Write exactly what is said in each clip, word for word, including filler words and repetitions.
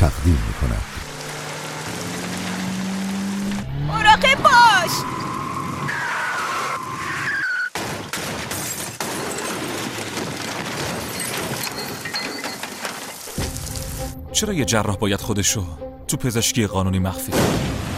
تقدیم می‌کند. مراقب باش. چرا یه جراح باید خودشو تو پزشکی قانونی مخفی کنه؟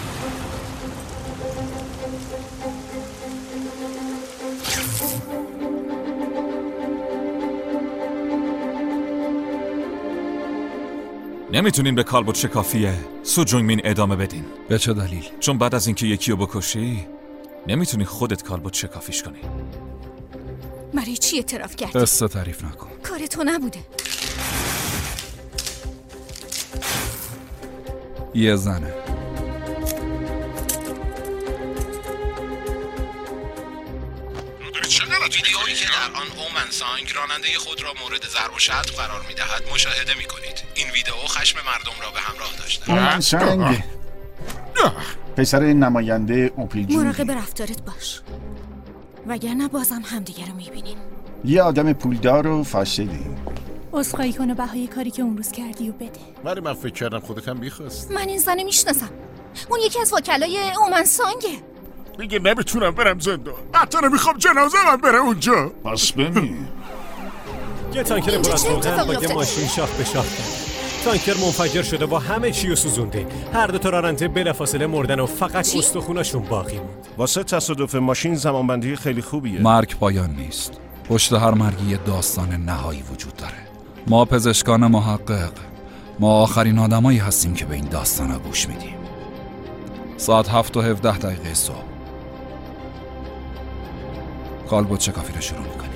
نمیتونین به کالبد شکافی سو جونگ مین ادامه بدین. به چه دلیل؟ چون بعد از اینکه یکی رو بکشی نمیتونی خودت کالبد شکافیش کنی. برای چی اعتراف کردی؟ قصه تعریف نکن. کار تو نبوده. یه زنه. ویدیویی که در آن اومن سانگ راننده خود را مورد ضرب و شتم قرار می‌دهد مشاهده می‌کنید. این ویدیو خشم مردم را به همراه داشته. اومن سانگ پسر نماینده اوپی جون. مراقب رفتارت باش وگرنه بازم همدیگه رو می‌بینیم. یه آدم پولدار و فاسدی. عذرخواهی کن و بهای کاری که اون روز کردی و بده. ولی من فکر کردم خودت هم بیخواست. من این زنه میشناسم. اون یکی از وکلای اومن سانگه. میگه نمیتونم برم زندان. حتی نمیخوام جنازه من بره اونجا. پس ببین. یه تانکر پر از روغن با یه ماشین شاخ به شاخ کرد. تانکر منفجر شده و همه چی رو سوزونده. هر دو تا راننده بلافاصله مردن و فقط استخوناشون باقی موند. واسه تصادف ماشین زمانبندی خیلی خوبیه. مرگ پایان نیست. پشت هر مرگی یه داستان نهایی وجود داره. ما پزشکان محقق ما آخرین آدمایی هستیم که به این داستانا گوش میدیم. ساعت هفت و هفده دقیقه صبح کالبد شکافی رو شروع میکنیم.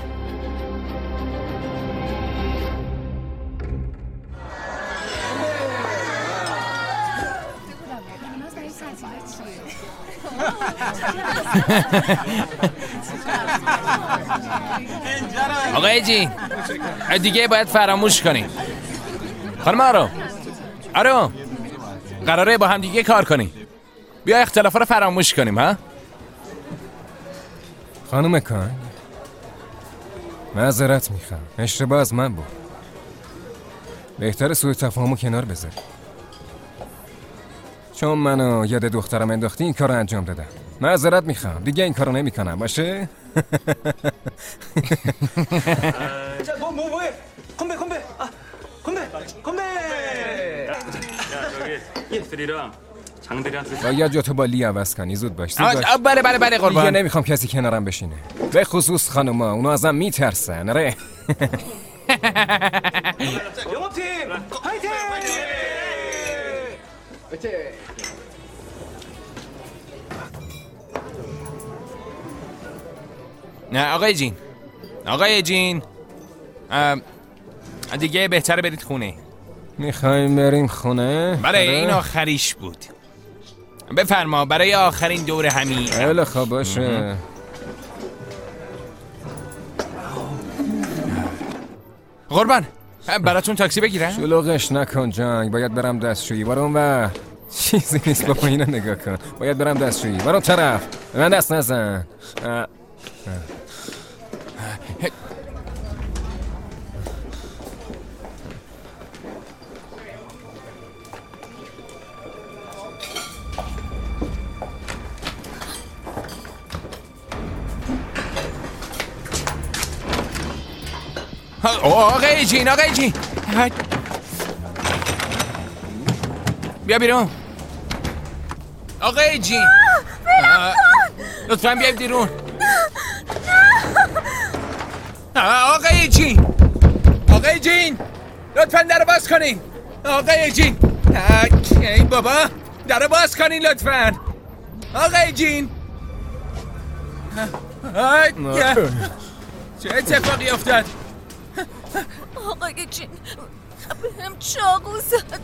آقای جی دیگه باید فراموش کنیم. خانم آرو آرو قراره با هم دیگه کار کنیم. بیا اختلافا رو فراموش کنیم. ها خانم کان معذرت میخوام، اشتباه از من بود. بهتر سوء تفاهمو کنار بذاری. چون منو یاد دخترم انداختی این کارو انجام دادم. معذرت میخوام، دیگه این کارو نمیکنم باشه؟ باید جاتو با لی عوض کنی. زود باش زود باش. بله بله بله قربان. دیگه نمیخوام کسی کنارم بشینه، به خصوص خانوما. اونا ازم میترسن. آره نه آقای جین آقای جین دیگه بهتره برید خونه. میخوایم بریم خونه؟ بله این آخریش بود. بفرما برای آخرین دور همین. خیلی خوب باشه. قربان براتون تاکسی بگیرم؟ شلوغش نکن جنگ، باید برم دستشویی. برام و چیزی نیست بابا، اینو نگاه کن. باید برم دستشویی. برام طرف من دست نزن. اه. اه. آقای جین آقای جین بیا بیرون. آقای جین لطفاً بیا بیرون. آقای جین آقای جین لطفاً در باز کنین. آقای جین ای بابا در باز کنین لطفاً. آقای جین چه اتفاقی افتاد؟ آقای جین بهم چاقو زد.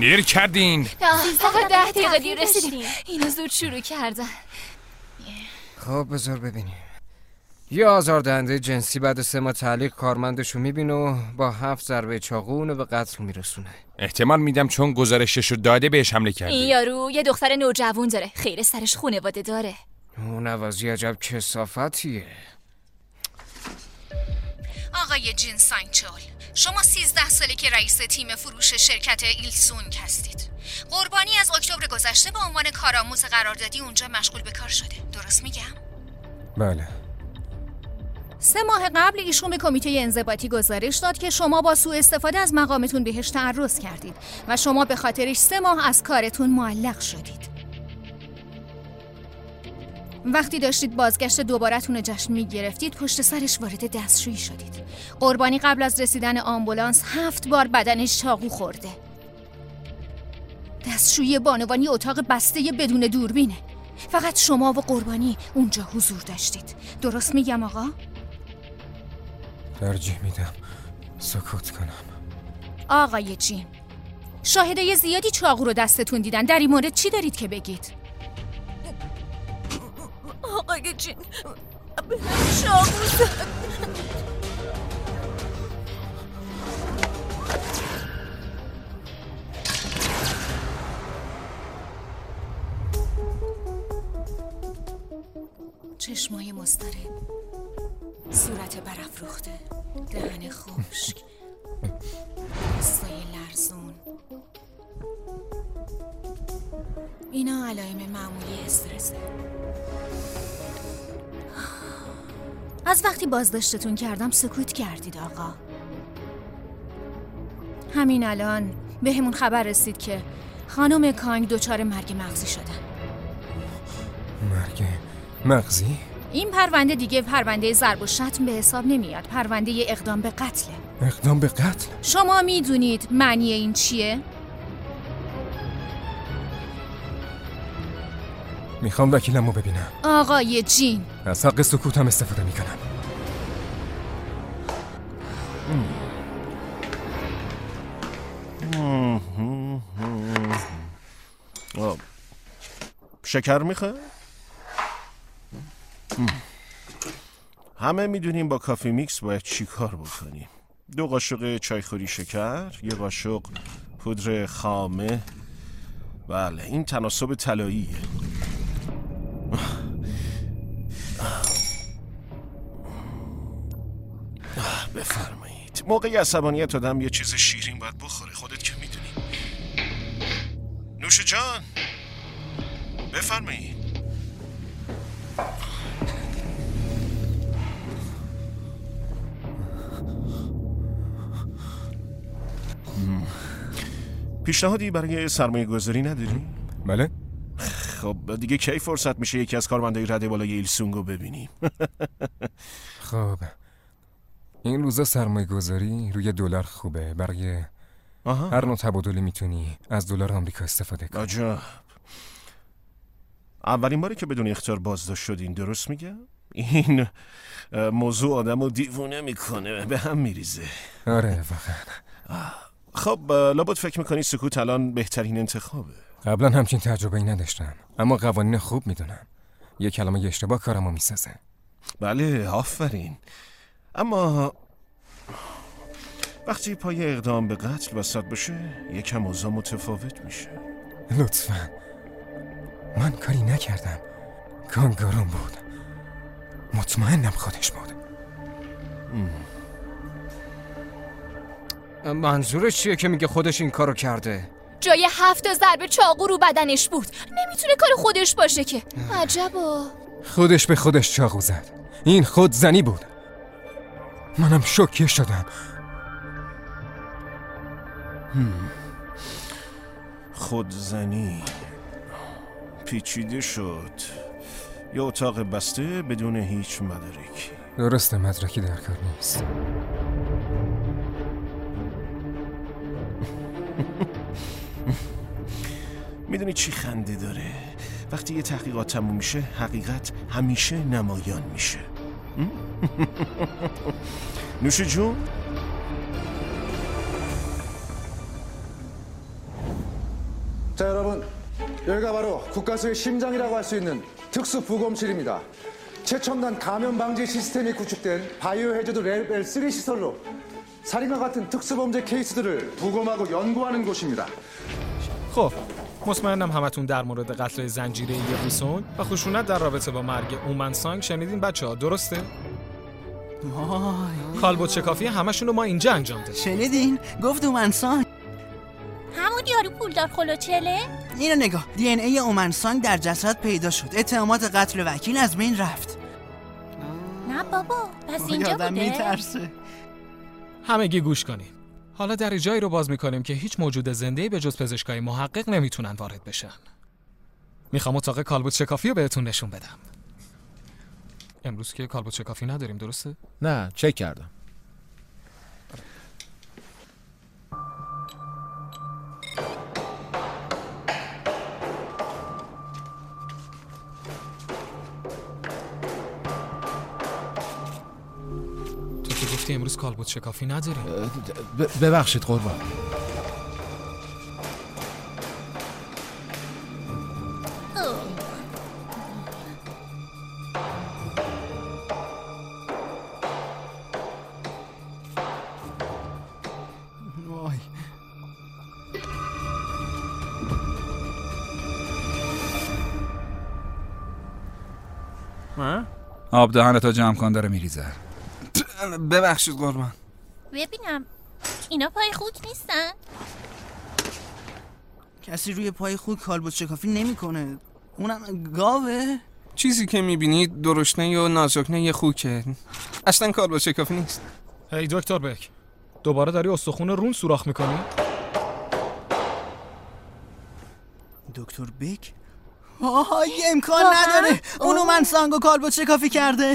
دیر کردین. فقط ده دقیقه دیر رسیدیم. اینو زود شروع کردن. خب بذار ببینیم. یه آزاردهنده جنسی بعد سه ماه تعلیق کارمندشو میبینه و با هفت ضربه چاقو اونو به قتل میرسونه. احتمال میدم چون گزارششو داده بهش حمله کرده. این یارو یه دختر نوجوان داره. خیر سرش خونواده داره. اون عوضی عجب کثافتیه. آقای جین سانچول، شما سیزده ساله که رئیس تیم فروش شرکت ایلسونگ هستید. قربانی از اکتبر گذشته به عنوان کارآموز قراردادی اونجا مشغول به کار شده. درست میگم؟ بله. سه ماه قبل ایشون به کمیته انضباطی گزارش داد که شما با سوء استفاده از مقامتون بهش تعرض کردید و شما به خاطرش سه ماه از کارتون معلق شدید. وقتی داشتید بازگشت دوباره‌تون رو جشن می‌گرفتید، پشت سرش وارد دستشویی شدید. قربانی قبل از رسیدن آمبولانس هفت بار بدنش چاقو خورده. دستشویی بانوانی اتاق بسته بدون دوربینه. فقط شما و قربانی اونجا حضور داشتید. درست میگم آقا؟ ترجیح میدم سکوت کنم. آقای جیم، شاهدای زیادی چاقو رو دستتون دیدن. در این مورد چی دارید که بگید؟ آقای جین چاقو زد. چشمای مضطرب، صورت برافروخته، دهن خشک، دستای لرزون. اینا علائم معمولی استرسه. از وقتی بازداشتتون کردم سکوت کردید آقا. همین الان به همون خبر رسید که خانم کانگ دچار مرگ مغزی شدن. مرگ مغزی؟ این پرونده دیگه پرونده ضرب و شتم به حساب نمیاد. پرونده اقدام به قتله. اقدام به قتل؟ شما میدونید معنی این چیه؟ میخوام وکیلمو ببینم. آقای جین، از حق سکوتم استفاده میکنم. شکر میخوای؟ همه میدونیم با کافی میکس باید چی کار بکنیم. دو قاشق چایخوری شکر، یه قاشق پودر خامه. بله این تناسب طلاییه. بفرمایید. موقع عصبانیت آدم یه چیز شیرین باید بخوره. خودت که میدونی. نوش جان. بفرمایید. پیشنهادی برای سرمایه گذاری نداری؟ بله؟ خب دیگه کی فرصت میشه یکی از کارمندای رده بالای ایلسونگو ببینیم؟ خب این روزا سرمایه گذاری روی دلار خوبه. برای آها. هر نوع تبادلی میتونی از دلار آمریکا استفاده کنی. عجب. اولین باری که بدون اختیار بازداشت شدین، درست میگم؟ این موضوع آدمو دیوونه میکنه، به هم میریزه. آره واقعا. خب لابد فکر میکنی سکوت الان بهترین انتخابه؟ قبلا همچین تجربه‌ای نداشتم، اما قوانین خوب میدونم. یه کلمه اشتباه کارمو میسازه. بله آفرین. اما وقتی پای اقدام به قتل وسط بشه یکم اوضاع متفاوت میشه. لطفاً. من کاری نکردم. کانگارون بود. مطمئنم خودش بود. منظورش چیه که میگه خودش این کارو کرده؟ جای هفت ضربه چاقو رو بدنش بود. نمیتونه کار خودش باشه که. عجبا. خودش به خودش چاقو زد. این خودزنی بود. منم شوکه شدم. خودزنی پیچیده شد. یه اتاق بسته بدون هیچ مدارکی. درسته مدرکی در کار نیست. میدونی چی خنده داره؟ وقتی یه تحقیقات تموم میشه حقیقت همیشه نمایان میشه. نوش جون. 여기가 바로 국가수의 심장이라고 할 수 있는 특수 부검실입니다. 최첨단 감염 방지 시스템이 구축된 바이오 해저드 레벨 삼 시설로 살인과 같은 특수범죄 케이스들을 부검하고 연구하는 곳입니다. خب مطمئنم همتون در مورد قتل زنجیره یبوسون و خشونت در رابطه با مرگ اومن سانگ شنیدین بچه‌ها، درسته؟ وای کالبد شکافی همشون رو ما اینجا انجام دادیم. شنیدین؟ گفت اومن سانگ. همون یارو پولدار خلوچله؟ اینو نگاه، دی ان ای اومن سانگ در جسد پیدا شد. اتهامات قتل وکیل از بین رفت. نه بابا، پس اینجا بوده؟ میترسه. همگی گوش کنین. حالا در جایی رو باز میکنیم که هیچ موجود زنده‌ای به جز پزشکای محقق نمیتونن وارد بشن. میخوام اتاق کالبد شکافی رو بهتون نشون بدم. امروز که کالبد شکافی نداریم، درسته؟ نه، چک کردم. تو که گفتی امروز کالبد شکافی نداریم. ببخشید قربان. آب دهنتو جمع کن، داره میریزه. ببخشید قربان. ببینم اینا پای خوک نیستن؟ کسی روی پای خوک کالبد شکافی نمیکنه. اونم گاوه. چیزی که میبینید درشنه و نازکنه یه خوکه. اصلا کالبد شکافی نیست. هی دکتر بک، دوباره داری استخون رون سوراخ میکنی؟ دکتر بک؟ آها یه امکان نداره. اونو من سانگو کالبد شکافی کرده.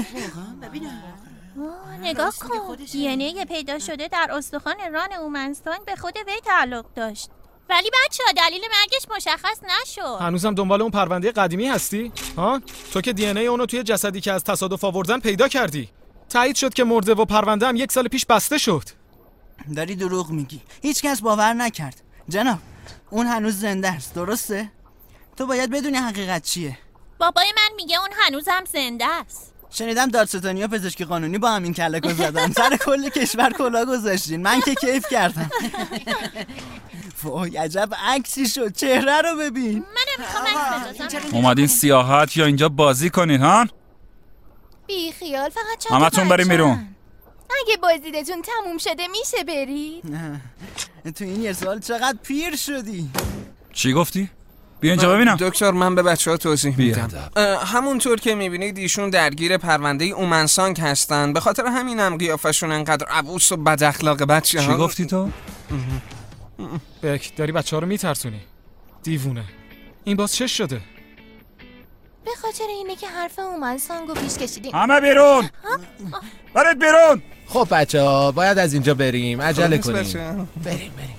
نگاه کن، دی ان ای پیدا شده در استخوان ران اومنستان به خود وی تعلق داشت. ولی بچه‌ها دلیل مرگش مشخص نشد. هنوزم دنبال اون پرونده قدیمی هستی؟ ها؟ تو که دی ان ای اونو توی جسدی که از تصادف آوردن پیدا کردی. تایید شد که مرده و پرونده هم یک سال پیش بسته شد. داری دروغ میگی. هیچ کس باور نکرد. جناب، اون هنوز زنده است، درسته؟ تو باید بدونی حقیقت چیه. بابای من میگه اون هنوزم زنده است. شنیدم دادستانی و پزشکی قانونی با همین کلکو زدن. سر کل کشور کلا گذاشتین. من که کیف کردم. وای عجب عکسی شد. چهره رو ببین. منم میخوام عکس بندازم. اومدین سیاحت یا اینجا بازی کنین ها؟ بی خیال، فقط چند همتون بریم بیرون. اگه بازدیدتون تموم شده میشه برید؟ نه. تو این یه سال چقدر پیر شدی. چی گفتی؟ بیا اینجا ببینم. دکتر من به بچه‌ها توضیح میدم. همونطور که میبینید ایشون درگیر پرونده اومن سانگ هستن. به خاطر همینم قیافشون انقدر عبوس و بد اخلاق بچه‌ها. چی گفتی تو؟ بک، داری بچه‌ها رو میترسونی. دیوونه. این باز چش شده؟ به خاطر اینه که حرف اومن سانگو پیش کشیدیم. همه بیرون. برید بیرون. خب بچه‌ها باید از اینجا بریم. عجله کنیم. بریم بریم.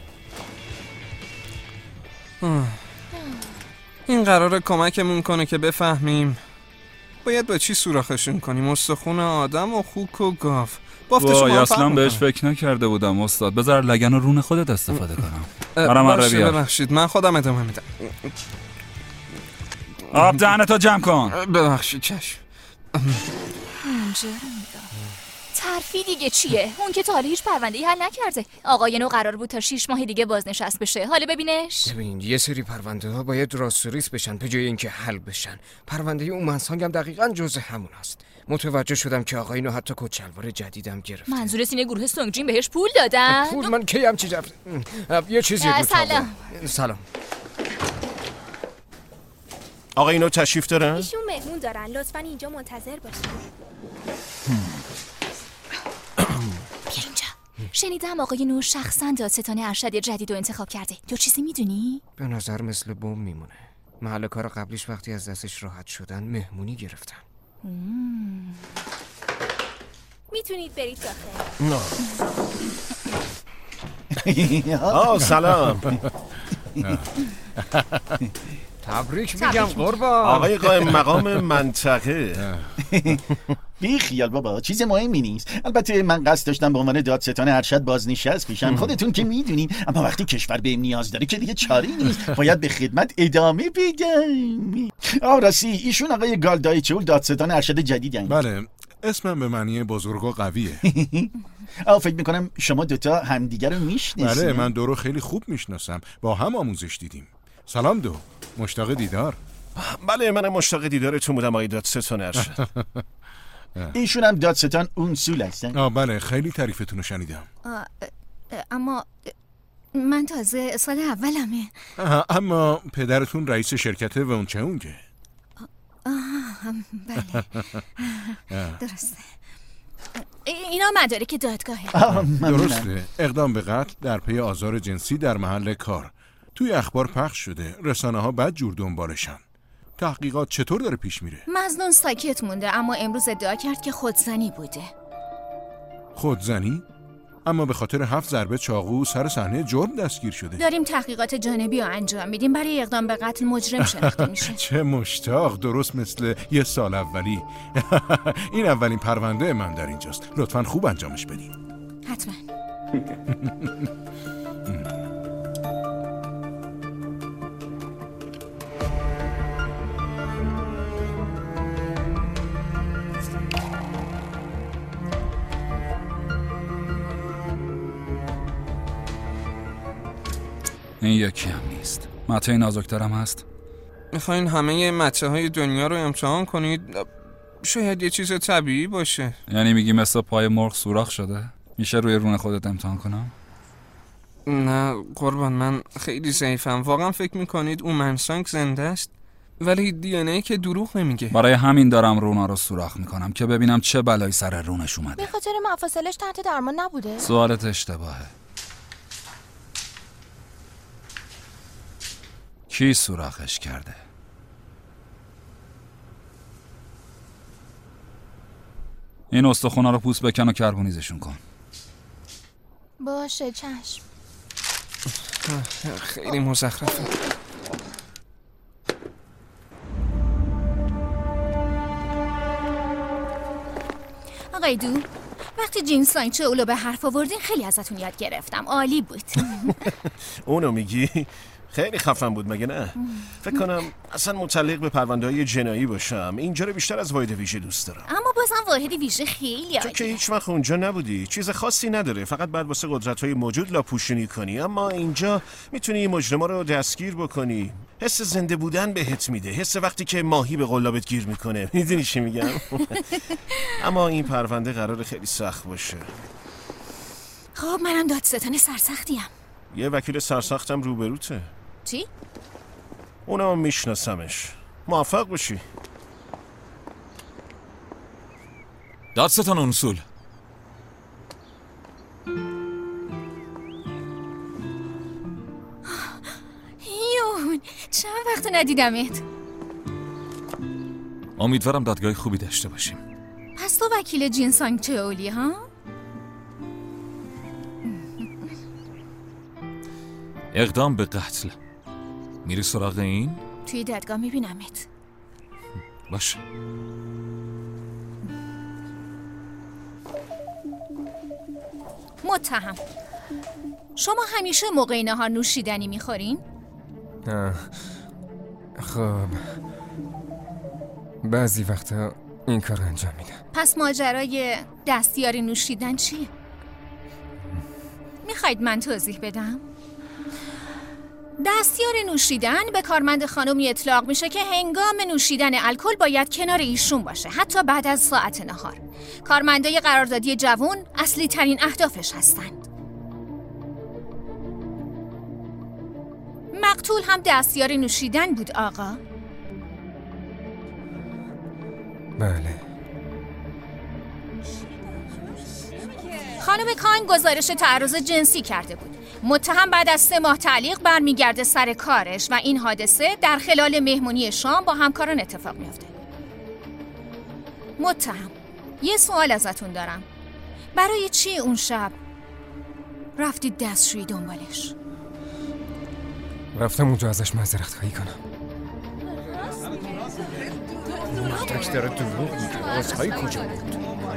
این قراره کمکمون کنه که بفهمیم باید با چی سوراخشون کنیم. استخون آدم و خوک و گاو. وای اصلا بهش فکر نکرده بودم استاد. بذار لگن و رون خودت استفاده کنم. برام عربیه. ببخشید من خودم ادامه میدم. آب دهنتو جمع کن. ببخشید چشم. ترفی دیگه چیه؟ اون که تا حالا هیچ پرونده‌ای حل نکرده. آقاینو قرار بود تا شش ماه دیگه بازنشست بشه. حالا ببینش. ببین یه سری پرونده ها باید راست و ریز بشن به جای اینکه حل بشن. پرونده اومن سانگ هم دقیقاً جزء همون است. متوجه شدم که آقاینو حتی کچلوار جدیدم گرفت. منظور اینه گروه سونگجین بهش پول دادن؟ پول من کی هم چی رفت؟ یه چیزی بود. سلام. سلام. آقا اینو تشریف دارن؟ ایشون مهمون دارن، لطفاً اینجا منتظر باشید. بیا اینجا. شنیدم آقای نور شخصا دادستان ارشد جدید رو انتخاب کرده. تو چیزی میدونی؟ به نظر مثل بم میمونه. محل کار قبلیش وقتی از دستش راحت شدن مهمونی گرفتن. میتونید برید داخل. نه. آه سلام. تبریک میگم قربان. آقای قائم مقام منطقه. بی خیال بابا، چیز مهمی نیست. البته من قصد داشتم به عنوان دادستان ارشد بازنشست بشم، خودتون که میدونین. اما وقتی کشور بهم نیاز داره که دیگه چاری نیست، باید به خدمت ادامه بدم. آه راستی، ایشون آقای گالدایچول دادستان ارشد جدیدن. بله، اسمم به معنی بزرگ و قویه. آه فکر میکنم شما دوتا همدیگر رو میشناسین. بله، من دو رو خیلی خوب میشناسم، با هم آموزش دیدیم. سلام دو، مشتاق دیدار. بله، من مشتاق دیدارتون بودم آقای دادستان ارشد. ایشون هم دادستان اونسول هستن. آه بله، خیلی تعریفتون رو شنیدم. اما من تازه سال اولمه. اما پدرتون رئیس شرکت ونچهونگه. آه بله درسته. اینا مدارک دادگاهه. درسته، اقدام به قتل در پی آزار جنسی در محل کار. توی اخبار پخش شده، رسانه ها بد جور دنبالشن. تحقیقات چطور داره پیش میره؟ مظنون ساکت مونده، اما امروز ادعا کرد که خودزنی بوده. خودزنی؟ اما به خاطر هفت ضربه چاقو سر صحنه جرم دستگیر شده. داریم تحقیقات جانبی رو انجام میدیم، برای اقدام به قتل مجرم شناخته میشه. چه مشتاق، درست مثل یه سال اولی. این اولین پرونده من در اینجاست، لطفاً خوب انجامش بدین. حتما. این یکی هم نیست. مته نازکترم هست. میخواین همه مته های دنیا رو امتحان کنید؟ شاید یه چیز طبیعی باشه. یعنی میگی مثل پای مرغ سوراخ شده؟ میشه روی رون خودت امتحان کنم؟ نه قربان، من خیلی ضعیفم. واقعا فکر میکنید اون منسانگ زنده است؟ ولی دی ان ای که دروغ نمیگه. برای همین دارم رونا رو سوراخ میکنم که ببینم چه بلایی سر رونش اومده. به خاطر مفاصلش تحت درمان نبوده؟ سوالت اشتباهه. کی سوراخش کرده؟ این استخونا رو پوست بکن و کربونیزشون کن. باشه چشم. خیلی مزخرفه. آقای دو، وقتی جین ساینچولو به حرف آوردین خیلی ازتون یاد گرفتم، عالی بود. اونو میگی؟ خیلی خفن بود مگه نه؟ فکر کنم اصلا متعلق به پرونده‌های جنایی باشم. اینجا رو بیشتر از واحد ویژه دوست دارم. اما بازم واحد ویژه خیلی عالیه. تو که هیچ وقت اونجا نبودی، چیز خاصی نداره، فقط بعد واسه قدرت‌های موجود لاپوشونی کنی. اما اینجا میتونی مجرما رو دستگیر بکنی. حس زنده بودن بهت میده، حس وقتی که ماهی به قلابت گیر میکنه. میدونی چی میگم؟ اما این پرونده قراره خیلی سخت باشه. خب منم دادستان سرسختیم. یه وکیل سرسختم روبروته. چی؟ اونم میشناسمش. موفق باشی. دادستان اونسول. یون چند وقت ندیدمت. امیدوارم دادگاه خوبی داشته باشیم. پس تو وکیل جین ساینچولی ها؟ اقدام به قتل. میری سراغ این؟ توی دادگاه میبینمت. باشه. متهم. شما همیشه موقع نهار نوشیدنی میخورین؟ خب بعضی وقتا این کار انجام میدم. پس ماجرای دستیاری نوشیدن چیه؟ میخواید من توضیح بدم؟ دستیار نوشیدن به کارمند خانمی اطلاق میشه که هنگام نوشیدن الکل باید کنار ایشون باشه، حتی بعد از ساعت نهار. کارمندای قراردادی جوون اصلی ترین اهدافش هستند. مقتول هم دستیار نوشیدن بود آقا؟ بله. خانم کان گزارش تعرض جنسی کرده بود. متهم بعد از سه ماه تعلیق برمیگرده سر کارش و این حادثه در خلال مهمونی شام با همکاران اتفاق میفته. متهم، یه سوال ازتون دارم. برای چی اون شب رفتید دستشویی دنبالش؟ رفتم اونجا ازش معذرت خواهی کنم. مردک داره دروغ میگه. عذرخواهی کجا بود؟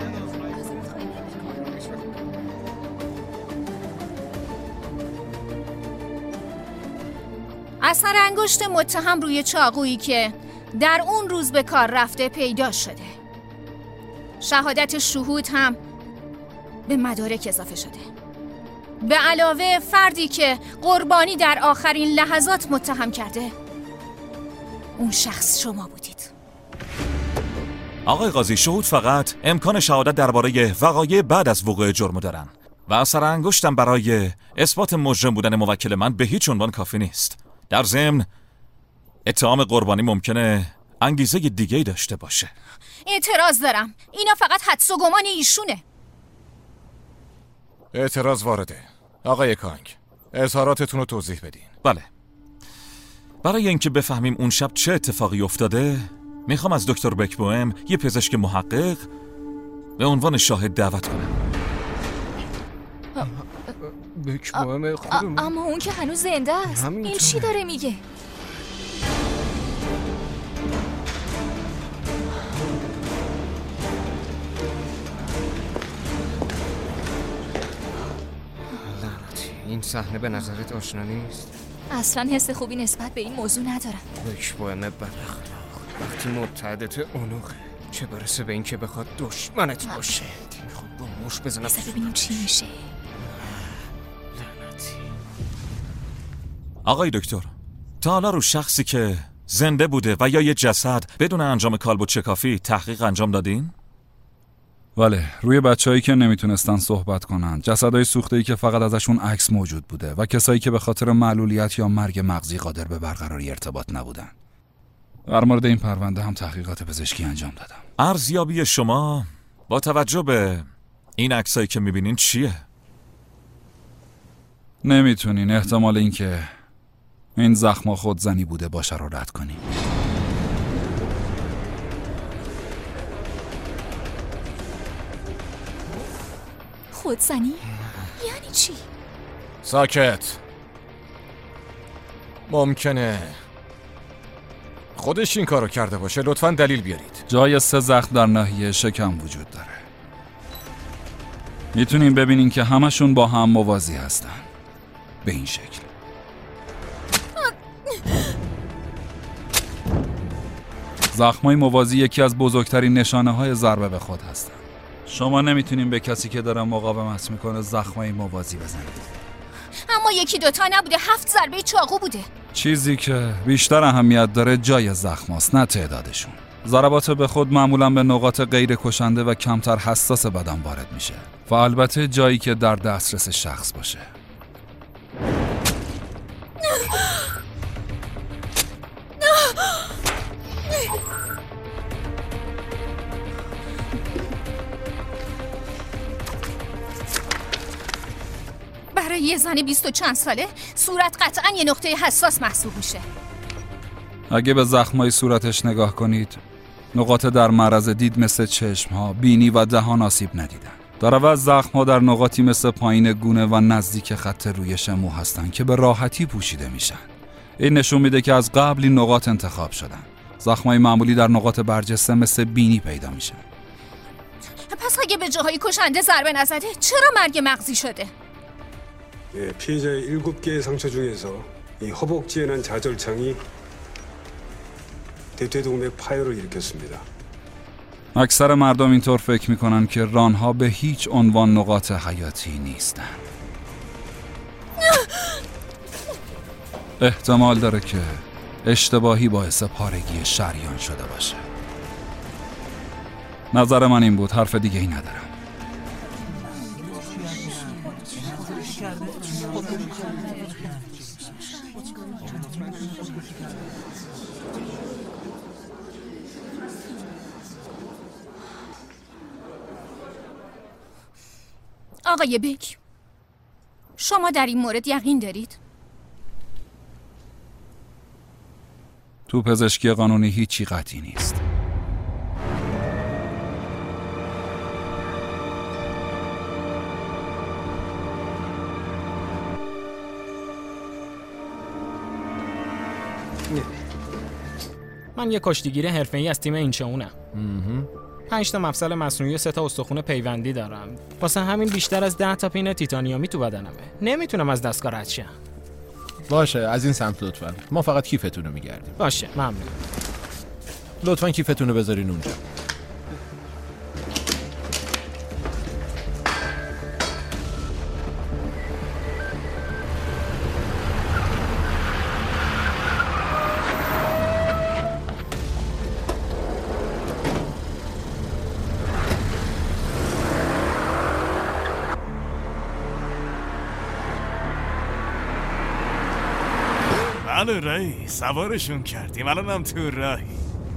اثر انگشت متهم روی چاقویی که در اون روز به کار رفته پیدا شده. شهادت شهود هم به مدارک اضافه شده. به علاوه فردی که قربانی در آخرین لحظات متهم کرده، اون شخص شما بودید. آقای قاضی، شهود فقط امکان شهادت درباره وقایع بعد از وقوع جرم دارن و اثر انگشتم برای اثبات مجرم بودن موکل من به هیچ عنوان کافی نیست. در ضمن اتهام قربانی ممکنه انگیزه دیگه‌ای داشته باشه. اعتراض دارم. اینا فقط حدس و گمان ایشونه. اعتراض وارده. آقای کانگ، اظهاراتتون رو توضیح بدین. بله. برای اینکه بفهمیم اون شب چه اتفاقی افتاده، میخوام از دکتر بکبوهم، یه پزشک محقق، به عنوان شاهد دعوت کنم. بکبوهم خودمون. اما اون که هنوز زنده است. این چی داره میگه؟ این صحنه به نظرت آشنا نیست؟ اصلا حس خوبی نسبت به این موضوع ندارم. بکبوهم بداخلاق وقتی متحدت اونوخه، چه برسه به این که بخواد دشمنت باشه. میخواد با موش بزنم. بذار ببینیم چی میشه. آقای دکتر، تا حالا رو شخصی که زنده بوده و یا یه جسد بدون انجام کالبد شکافی تحقیق انجام دادین؟ بله، روی بچه‌هایی که نمیتونستن صحبت کنن، جسدهای سوخته‌ای که فقط ازشون عکس موجود بوده و کسایی که به خاطر معلولیت یا مرگ مغزی قادر به برقراری ارتباط نبودن. در مورد این پرونده هم تحقیقات پزشکی انجام دادم. ارزیابی شما با توجه به این عکسایی که میبینین چیه؟ نمیتونین احتمال اینکه این زخم خودزنی بوده باشه رو رد کنین. خودزنی؟ یعنی چی؟ ساکت. ممکنه خودش این کارو کرده باشه. لطفاً دلیل بیارید. جای سه زخم در ناحیه شکم وجود داره. میتونین ببینین که همشون با هم موازی هستن. به این شکل. زخمای موازی یکی از بزرگترین نشانه های ضربه به خود هستن. شما نمیتونین به کسی که داره مقاومت میکنه زخمای موازی بزنید. اما یکی دوتا نبوده، هفت ضربه چاقو بوده. چیزی که بیشتر اهمیت داره جای زخماست، نه تعدادشون. ضربات به خود معمولا به نقاط غیر کشنده و کمتر حساس بدن وارد میشه و البته جایی که در دسترس شخص باشه. برای یه زن بیست و چند ساله صورت قطعا یه نقطه حساس محسوب میشه. اگه به زخمای صورتش نگاه کنید، نقاط در معرض دید مثل چشمها، بینی و دهان آسیب ندیدن. در عوض زخمها در نقاطی مثل پایین گونه و نزدیک خط رویش مو هستن که به راحتی پوشیده میشن. این نشون میده که از قبل این نقاط انتخاب شدن. زخمای معمولی در نقاط برجسته مثل بینی پیدا میشن. پس اگه به جاهای کشنده ضربه نزده چرا مرگ مغزی شده؟ 예, 피해자의 일곱 개의 상처 중에서 이 허벅지에 난 자절창이 대퇴동맥 파열을 일으켰습니다. اکثر مردم اینطور فکر میکنن که رانها به هیچ عنوان نقاط حیاتی نیستن. احتمال داره که اشتباهی باعث پارگی شریان شده باشه. نظر من این بود، حرف دیگه ای ندارم. آقای بک، شما در این مورد یقین دارید؟ تو پزشکی قانونی هیچی قطعی نیست. من یه کشتیگیر حرفه‌ای از تیم اینچهونم. پنج تا مفصل مصنوعی و سه تا استخون پیوندی دارم. واسه همین بیشتر از ده تا پین تیتانیومی تو بدنمه. نمیتونم از دستگاه رد شم. باشه، از این سمت لطفا. ما فقط کیفتون رو میگردیم. باشه، ممنون. لطفا کیفتون رو بذارین اونجا. بله رئیس، سوارشون کردیم، الان هم تو راهی.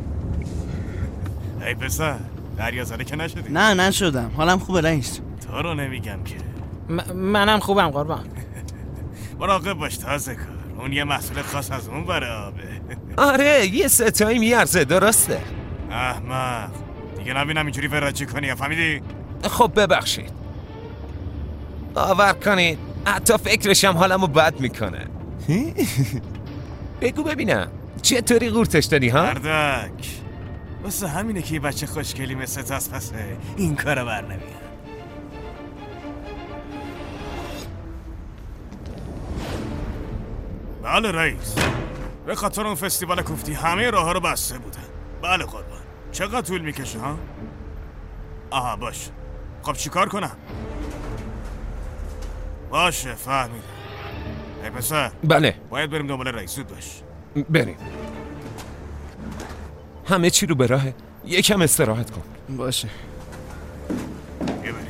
ای پسر، دریازده که نشدی؟ نه نشدم، حالم خوبه رئیس. تو رو نمیگم که. م- منم خوبم قربان. مراقب باش تازه کار، اون یه محصول خاص از اون برای آبه. آره یه ستایی میارزه، درسته. احمق، دیگه نبینم اینجوری فرادچی کنی، فهمیدی؟ خب ببخشید. باور کنید حتی فکرشم حالمو بد میکنه. بگو ببینم چطوری قورتش دادی ها؟ مردک، واسه همینه که یه بچه خوشگلی مثل تاس پسه این کارو بر نمیاد. بله رئیس، به خاطر اون فستیوال کوفتی همه راه ها رو بسته بودن. بله قربان. چقدر طول میکشه ها؟ آها باشه. خب چیکار کنم؟ باشه فهمیدم. ای پسر. بله. باید بریم دنبال رئیس، زود باش. بریم. همه چی رو به راهه. یکم استراحت کن. باشه. یه بریم.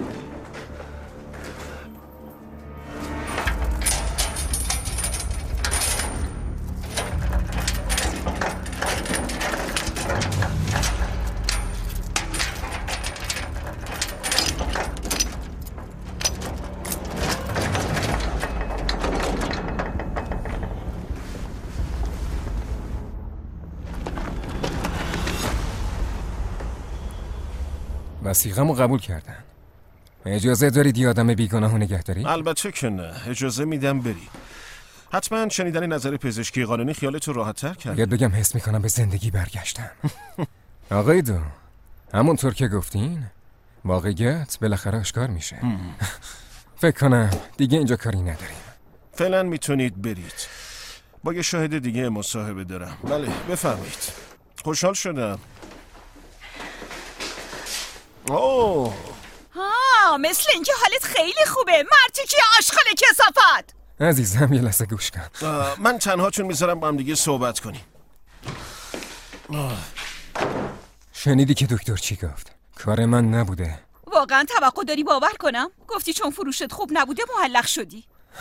وثیقه‌مو قبول کردن. اجازه دارید یه آدم بیگناهو نگه داری؟ البته که نه، اجازه میدم بری. حتما شنیدن نظر پزشکی قانونی خیالتو راحت تر کرد. یاد بگم حس میکنم به زندگی برگشتم. آقای دو، همونطور که گفتین واقعیت بالاخره آشکار میشه. فکر کنم دیگه اینجا کاری نداریم. فعلا میتونید برید. با یه شاهد دیگه مصاحبه دارم. بله بفرمایید. خوشحال شدم. اوه ها، مثل اینکه حالت خیلی خوبه. مرتیکی آشغال کثافت. عزیزم یه لحظه گوش کن. من تنها چون میذارم با هم دیگه صحبت کنیم. شنیدی که دکتر چی گفت؟ کار من نبوده. واقعا توقع داری باور کنم؟ گفتی چون فروشت خوب نبوده معلق شدی.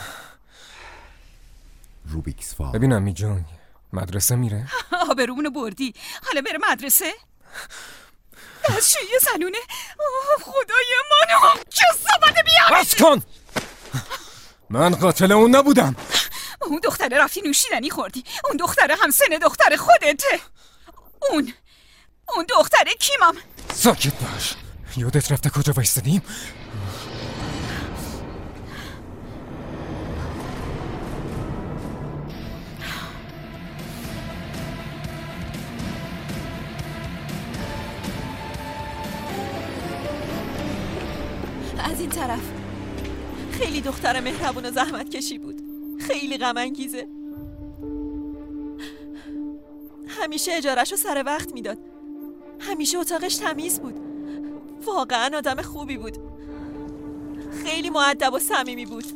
روبیکس فال. ببینم می جونگ مدرسه میره؟ آبرومونو بردی. حالا بره مدرسه؟ دستشویی زنونه. اوه خدای من، کثافت بیاره. بس کن. من قاتل اون نبودم. اون دختره رفتی نوشیدنی خوردی. اون دختره هم سن دختر خودته. اون اون دختره کیمم. ساکت باش. یادت رفته کجا وایستدیم؟ از این طرف. خیلی دختر مهربون و زحمت کشی بود. خیلی غم انگیزه. همیشه اجارهشو سر وقت میداد. همیشه اتاقش تمیز بود. واقعا آدم خوبی بود. خیلی مؤدب و صمیمی بود.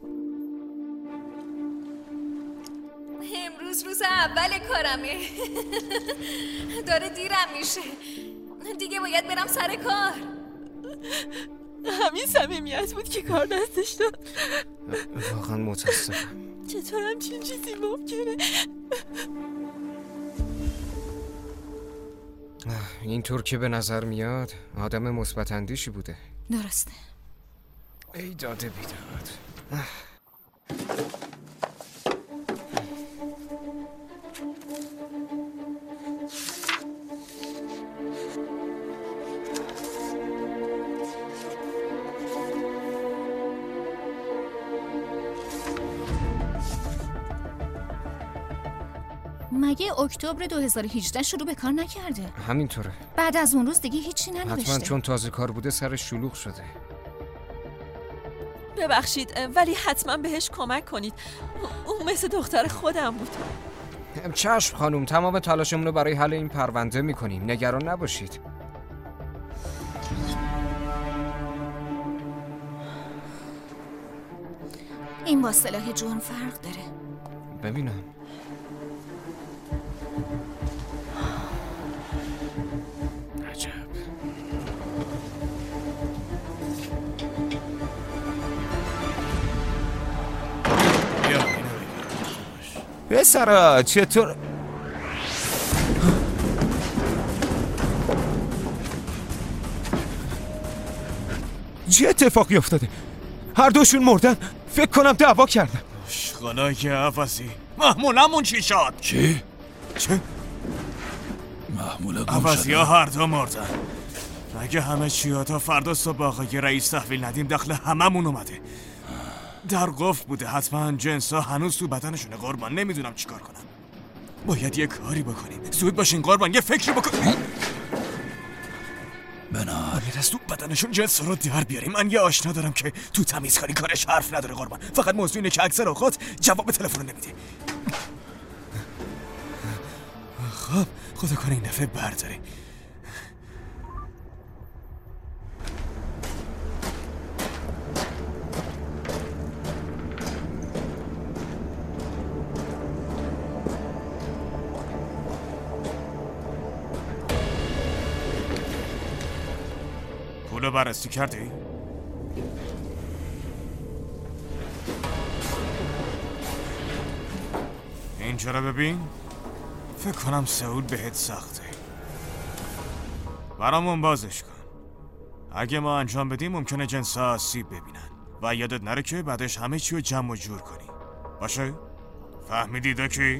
امروز روز اول کارمه. داره دیرم میشه. دیگه باید برم سر کار. همین صمیمیت بود که کار دستش داد. واقعا متاسفم. چطور همچین چیزی ممکنه؟ اینطور که به نظر میاد آدم مثبت اندیشی بوده. درسته. ای داده بیداد. مگه اکتبر دو هزار و هجده شروع به کار نکرده؟ همینطوره. بعد از اون روز دیگه هیچی ننوشته. حتما چون تازه کار بوده سرش شلوغ شده. ببخشید ولی حتما بهش کمک کنید. اون مثل دختر خودم بود. چشم خانم، تمام تلاشمون رو برای حل این پرونده میکنیم، نگران نباشید. این با سلاح جرم فرق داره. ببینم. عجب. پسرا چطور؟ چه اتفاقی افتاده؟ هر دوشون مردن. فکر کنم دعوا کردن. خدای عوضی، محمولمون چی شد؟ چی؟ چه؟ محمول گم عوضی ها هر دو مردن. اگه همه چی ها تا فردا صبح آقای رئیس تحویل ندیم دخل هممون اومده. در قفل بوده، حتما جنس ها هنوز تو بدنشونه. قربان نمیدونم چیکار کنم. باید یه کاری بکنیم. زود باشین قربان، یه فکری بکنیم. بنا باید از تو بدنشون جنس رو در بیاریم. من یه آشنا دارم که تو تمیزکاری کارش حرف نداره قربان. فقط موضوع اینه که اکثر اوقات جواب تلفن رو نمیده. خب خدا کنه این دفعه برداره. پولو بررسی کردی؟ اینجا رو ببین. فکر کنم سئول بهت سخته. برامون بازش کن. اگه ما انجام بدیم ممکنه جنسا آسیب ببینن و یادت نره که بعدش همه چی رو جمع و جور کنی. باشه؟ فهمیدی داکی؟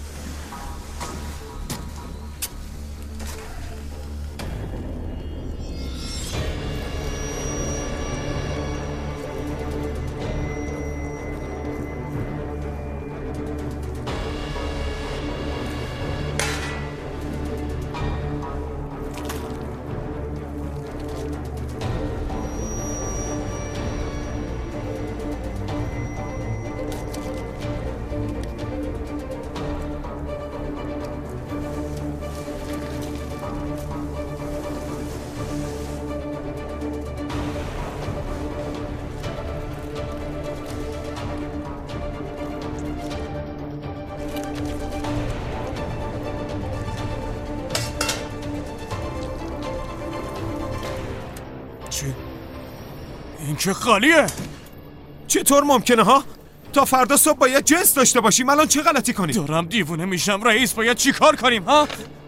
چی؟ این که خالیه. چطور ممکنه ها؟ تا فردا صبح باید جنس داشته باشیم. الان چه غلطی کنیم؟ دارم دیوونه میشم رئیس. باید چی کار کنیم ها؟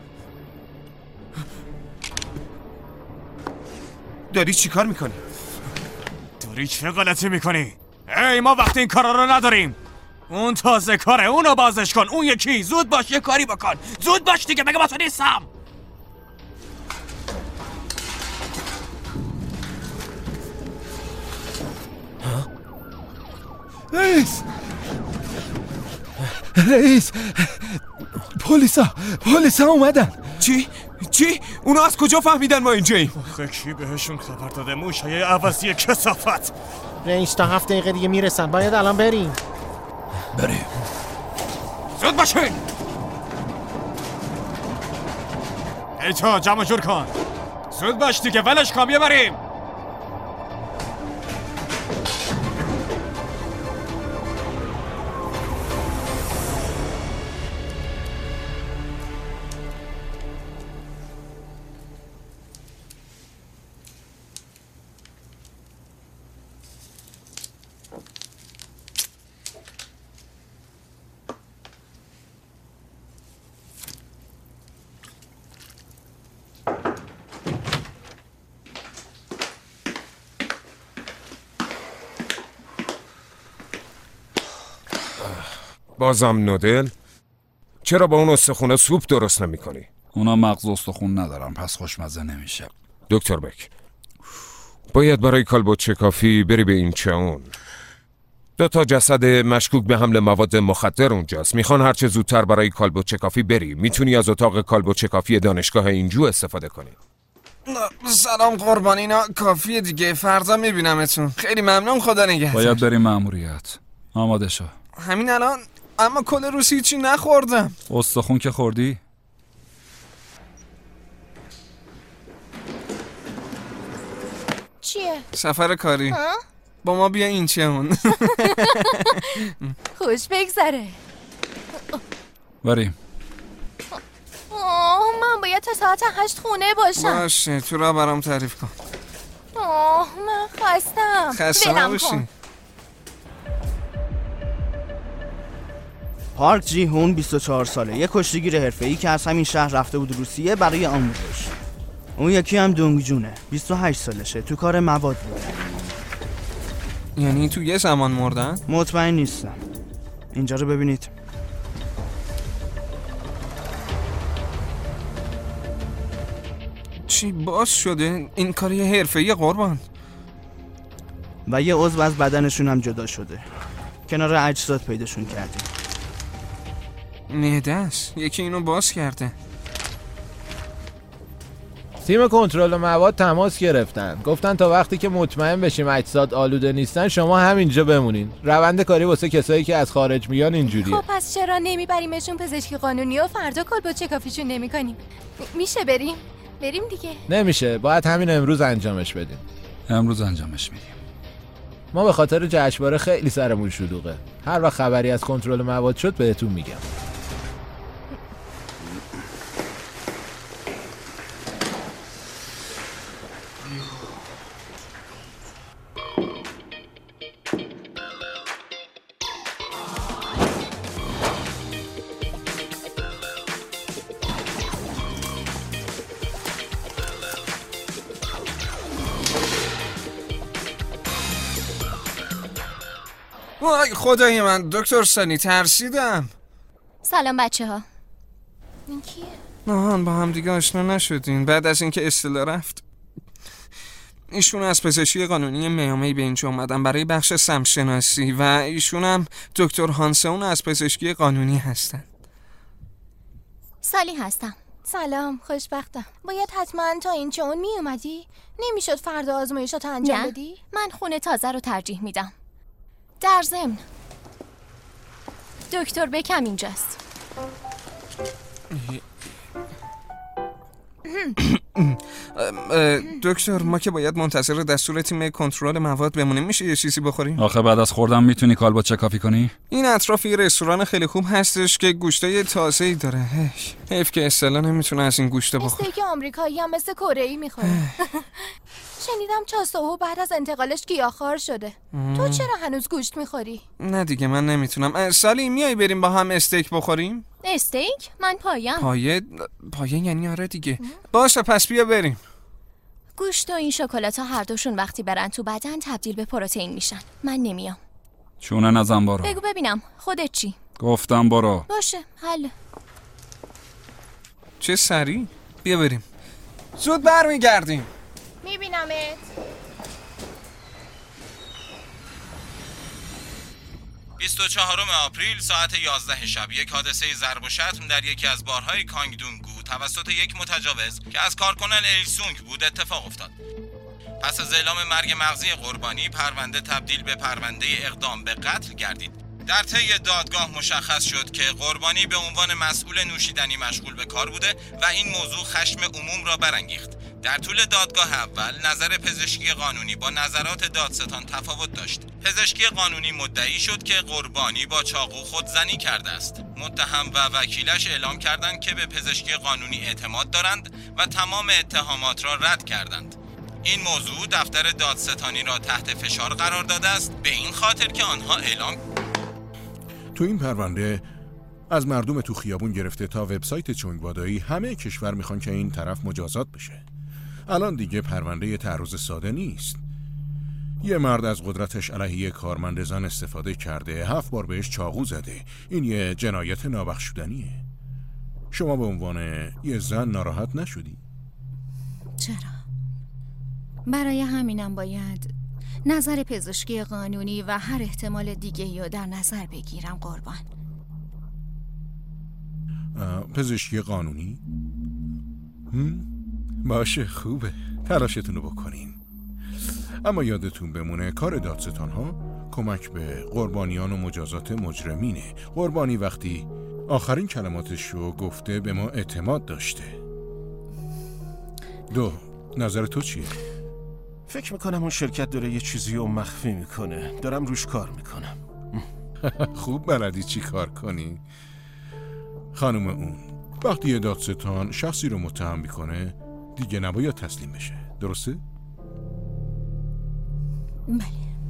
داری چی کار میکنی؟ داری چه غلطی میکنی؟ ای ما وقت این کارا رو نداریم. اون تازه کاره، اونو بازش کن. اون یکی زود باش یه کاری بکن. زود باش دیگه، مگه واسه نیستم. رئیس رئیس پلیسا پلیسا اومدن. چی؟ چی؟ اونا از کجا فهمیدن ما اینجاییم؟ آخه کی بهشون خبر داده؟ موشای عوضی کثافت. رئیس تا هفت دقیقه دیگه میرسن. باید الان بریم. بریم. زود باشین. ای تو جمع جور کن. زود باش دیگه، ولش کن، بیا بریم. بازم نودل؟ چرا با اون استخونه سوپ درست نمی کنی؟ اونا مغز استخون ندارم، پس خوشمزه نمیشه. دکتر بک، باید برای کالبوچه کافی بری به این چاون. دو تا جسد مشکوک به حمل مواد مخدر اونجاست. میخوان هر چه زودتر برای کالبد چکافی بری. میتونی از اتاق کالبد چکافی دانشگاه اینجو استفاده کنی. سلام قربانینا، کافیه دیگه، فردا میبینمتون. خیلی ممنون، خدا نگهدار. باید بریم مأموریت. آماده شو. همین الان، اما کل روز هیچی نخوردم. استخون که خوردی؟ چیه؟ سفر کاری. ها؟ با ما بیا این چه اون. خوش بگذره. بریم. آه من باید تا ساعت هشت خونه باشم. باشه، تو را برام تعریف کن. آه من خستم. خسته نباشی. پارک جی هون بیست و چهار ساله، یه کشتیگیر حرفه‌ای که از همین شهر رفته بود روسیه برای آموزش. اون یکی هم دونگ جونه، بیست و هشت سالشه، تو کار مواد بود. یعنی تو یه زمان مردن؟ مطمئن نیستم. اینجا رو ببینید. چی باز شده؟ این کار یه حرفه‌ای قربان. و یه عضو از بدنشون هم جدا شده. کنار اجساد پیداشون کردیم. معده است. یکی اینو باز کرده. تیم کنترل مواد تماس گرفتن. گفتن تا وقتی که مطمئن بشیم اجساد آلوده نیستن شما همینجا بمونین. روند کاری واسه کسایی که از خارج میان اینجوریه. خب پس چرا نمیبریمشون پزشکی قانونی و فردا کالبد چکافیشون نمیکنیم؟ میشه بریم؟ بریم دیگه. نمیشه، باید همین امروز انجامش بدیم. امروز انجامش میدیم. ما به خاطر جشنواره خیلی سرمون شلوغه. هر وقت خبری از کنترل مواد شد بهتون میگم. وای خدای من، دکتر سانی ترسیدم. سلام بچه ها. این کیه؟ آهان با هم دیگه آشنا نشدین بعد از اینکه استلا رفت. ایشون از پزشکی قانونی میامی به اینجا اومدن برای بخش سمشناسی و ایشون هم دکتر هانسون از پزشکی قانونی هستن. سالی هستم. سلام، خوشبختم. باید حتما تا این چون می اومدی؟ نمیشد فردا آزمایشات انجام نه. بدی؟ من خونه تازه رو ترجیح میدم. در ضمن دکتر بکم اینجاست. دکتر ما که باید منتظر دستور تیم کنترل مواد بمونیم، میشه یه چیزی بخوریم؟ آخه بعد از خوردن میتونی کالبد چکافی کنی؟ این اطراف یه رستوران خیلی خوب هستش که گوشتای تازه‌ای داره. حیف که استلا نمیتونه از این گوشت بخوره. استیک آمریکایی هم مثل کره‌ای میخوره. شنیدم چاسوهو بعد از انتقالش گیاهخوار شده. تو چرا هنوز گوشت میخوری؟ نه دیگه من نمیتونم. سالی میای بریم با هم استیک بخوریم؟ استیک؟ من پایم. پایه؟ پایه یعنی آره دیگه. باشه پس بیا بریم. گوشت و این شکلات ها هر دوشون وقتی برن تو بدن تبدیل به پروتئین میشن. من نمیام. چونه نزن برو. بگو ببینم خودت چی؟ گفتم برو. باشه حل. چه سری؟ بیا بریم. زود برمیگردیم. میبینمت. بیست و چهارم آپریل ساعت یازده شب یک حادثه ضرب و شتم در یکی از بارهای کانگدونگو توسط یک متجاوز که از کارکنان ایلسونگ بود اتفاق افتاد. پس از اعلام مرگ مغزی قربانی، پرونده تبدیل به پرونده اقدام به قتل گردید. در طی دادگاه مشخص شد که قربانی به عنوان مسئول نوشیدنی مشغول به کار بوده و این موضوع خشم عموم را برانگیخت. در طول دادگاه اول نظر پزشکی قانونی با نظرات دادستان تفاوت داشت. پزشکی قانونی مدعی شد که قربانی با چاقو خودزنی کرده است. متهم و وکیلش اعلام کردند که به پزشکی قانونی اعتماد دارند و تمام اتهامات را رد کردند. این موضوع دفتر دادستانی را تحت فشار قرار داده است به این خاطر که آنها اعلام تو این پرونده از مردم تو خیابون گرفته تا وبسایت چونگوادایی همه کشور میخوان که این طرف مجازات بشه. الان دیگه پرونده تعرض ساده نیست. یه مرد از قدرتش علیه کارمند زن استفاده کرده، هفت بار بهش چاقو زده. این یه جنایت نابخشودنیه. شما به عنوان یه زن ناراحت نشدی؟ چرا؟ برای همینم باید نظر پزشکی قانونی و هر احتمال دیگه‌ای رو در نظر بگیرم قربان. پزشکی قانونی؟ هم؟ باشه خوبه، تلاشتون رو بکنین. اما یادتون بمونه کار دادستان ها کمک به قربانیان و مجازات مجرمینه. قربانی وقتی آخرین کلماتش رو گفته به ما اعتماد داشته. دو، نظر تو چیه؟ فکر میکنم اون شرکت داره یه چیزی رو مخفی میکنه. دارم روش کار میکنم. خوب بلدی چی کار کنی؟ خانم اون، وقتی یه دادستان شخصی رو متهم میکنه دیگه نباید تسلیم بشه، درسته؟ بله.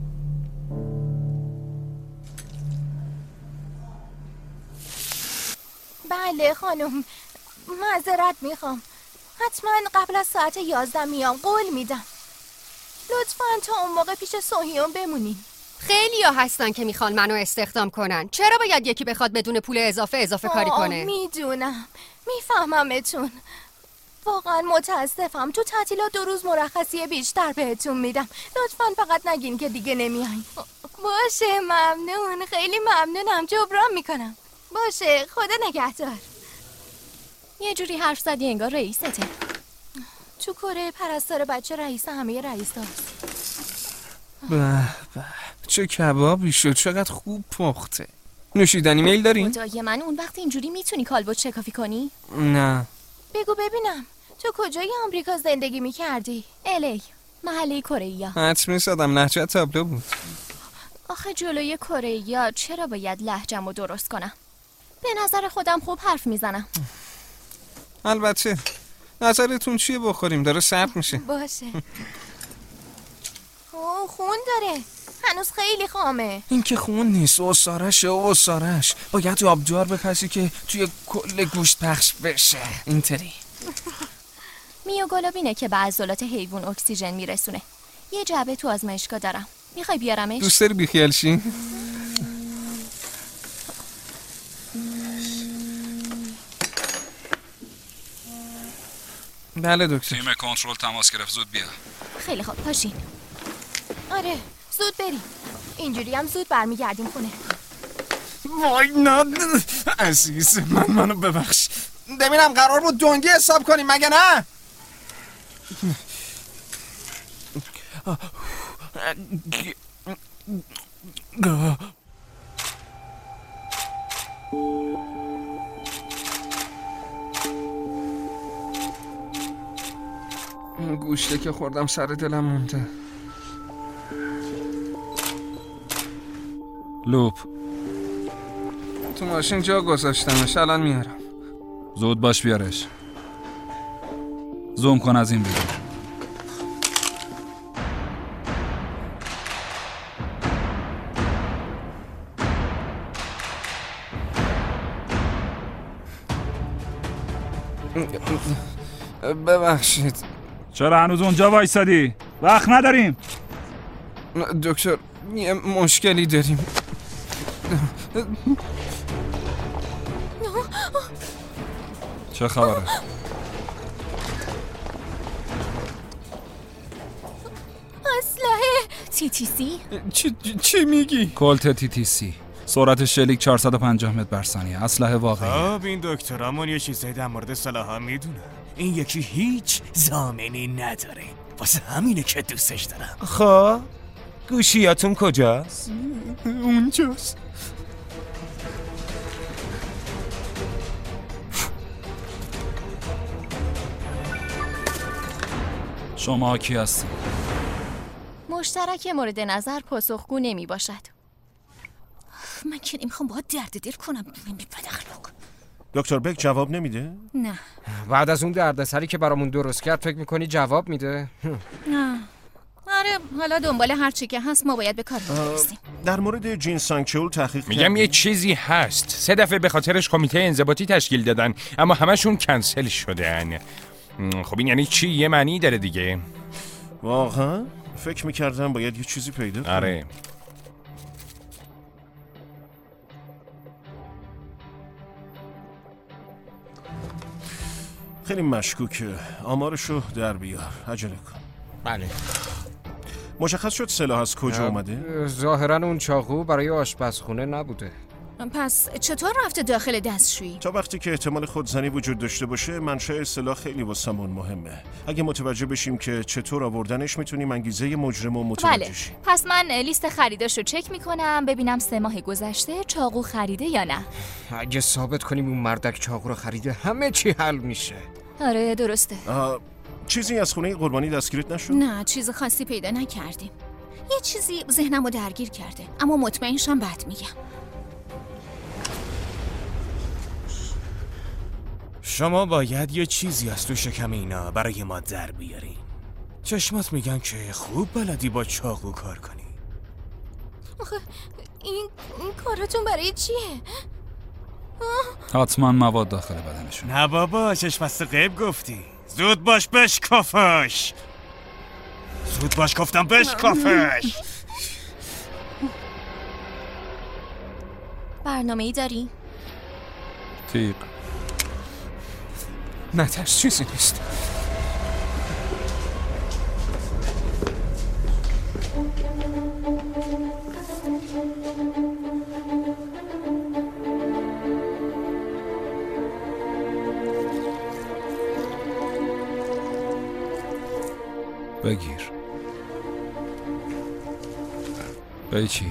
بله خانم، معذرت میخوام. حتما قبل از ساعت یازده میام، قول میدم. لطفاً تا اون موقع پیش صهیون بمونین. خیلی ها هستن که میخوان منو استخدام کنن. چرا باید یکی بخواد بدون پول اضافه اضافه کاری کنه؟ میدونم، میفهممتون. واقعا متاسفم. تو تعطیلات دو روز مرخصی بیشتر بهتون میدم. لطفاً فقط نگین که دیگه نمیاین. باشه، ممنون، خیلی ممنونم، جبران میکنم. باشه، خدا نگهدار. یه جوری حرف زدی انگار رئیسته. تو کره پرستار بچه رئیس همه رئیس هاست. به به چه کبابی شد، چقدر خوب پخته. نوشیدنی میل دارین؟ خدای من، اون وقت اینجوری میتونی کالبد شکافی کنی؟ نه. بگو ببینم، تو کجای آمریکا زندگی میکردی؟ الی، محله کره. حدس می‌زدم لهجه تابلو بود. آخه جلوی کره چرا باید لهجه‌مو درست کنم؟ به نظر خودم خوب حرف میزنم. البته. نظرتون چیه بخوریم؟ داره سرد میشه. باشه. اوه، خون داره. هنوز خیلی خامه. این که خون نیست، اوسارشه. اوسارش باید آبجار بپسی که توی کل گوشت پخش بشه. اینطوری. میوگلوبینه که به عضلات حیوان اکسیژن میرسونه. یه جعبه تو آزمایشگاه دارم. میخوای بیارمش؟ دوست داری بیخیال شی؟ بله دکتر. تیم کنترل تماس گرفت، زود بیا. خیلی خوب، پاشین. آره، زود بریم. اینجوری هم زود برمیگردیم خونه. وای نه عزیز من، منو ببخش. ببینم قرار بود دنگی حساب کنیم مگه نه؟ این گوشته که خوردم سر دلم مونده. لوپ تو ماشین جا گذاشتمش، الان میارم. زود باش بیارش. زوم کن از این بیرون. ببخشید. چرا هنوز اونجا وایسادی؟ وقت نداریم. دکتر یه مشکلی داریم. چه خبره؟ اسلحه تی تی سی؟ چی, چی میگی؟ کلت تی تی سی، سرعت شلیک چهارصد و پنجاه متر بر ثانیه، اسلحه واقعی. خب این دکترامون یه چیزایی در مورد سلاح‌ها میدونه. این یکی هیچ ضامنی نداره، واسه همینه که دوستش دارم. خب گوشیاتون کجاست؟ اونجاست. شما کی هستید؟ مشترک مورد نظر پاسخگو نمی باشد. من که نمیخوام باید درد دل کنم. بد اخلاق. دکتر بک جواب نمیده؟ نه. بعد از اون دردسری که برامون درست کرد فکر میکنی جواب میده؟ نه. آره، حالا دنبال هر چی که هست ما باید به کار برسیم. در مورد جین سانگچول تحقیق میگم کردی؟ یه چیزی هست. سه دفعه به خاطرش کمیته انضباطی تشکیل دادن اما همشون کنسل شدن. خب این یعنی چی؟ یه معنی داره دیگه. واقعا؟ فکر میکردم باید یه چیزی پیدا کنم. آره. خیلی مشکوکه. آمارشو در بیار. عجله کن. بله. مشخص شد سلاح از کجا اومده؟ ظاهرا اون چاقو برای آشپزخونه نبوده. پس چطور رفته داخل دستشویی؟ تا وقتی که احتمال خودزنی وجود داشته باشه منشأ سلاح خیلی واسمون مهمه. اگه متوجه بشیم که چطور آوردنش میتونیم انگیزه مجرم رو متوجه بله. شیم. پس من لیست خریداش رو چک میکنم ببینم سه ماه گذشته چاقو خریده یا نه. اگه ثابت کنیم اون مردک چاقو رو خریده همه چی حل میشه. آره درسته. چیزی از خونه قربانی دستگیرت نشد؟ نه چیز خاصی پیدا نکردیم. یه چیزی ذهنمو درگیر کرده اما مطمئن شم بعد میگم. شما باید یه چیزی از تو شکم اینا برای ما در بیارین. چشمات میگن که خوب بلدی با چاقو کار کنی. آخه این, این کارتون برای چیه؟ حتما مواد داخل بدنشون. نه بابا چشم بسته غیب گفتی. زود باش بشکافش. زود باش گفتم بشکافش. برنامه ای داری؟ تیق. نه ترس چیزی نیست. بگیر. به چی؟